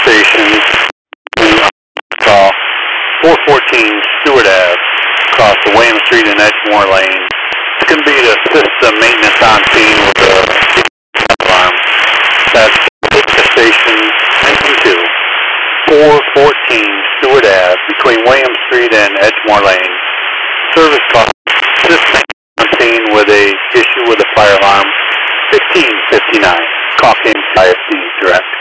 stations call 414 Stewart Ave, across the William Street and Edgemore Lane. It's going to be to assist the maintenance on scene with the alarm. That's the station engine 2, 414 Stewart Ave, between William Street and Edgemore Lane. Service call, assist maintenance on scene with a issue with a fire alarm, 1559. Call King ISD direct.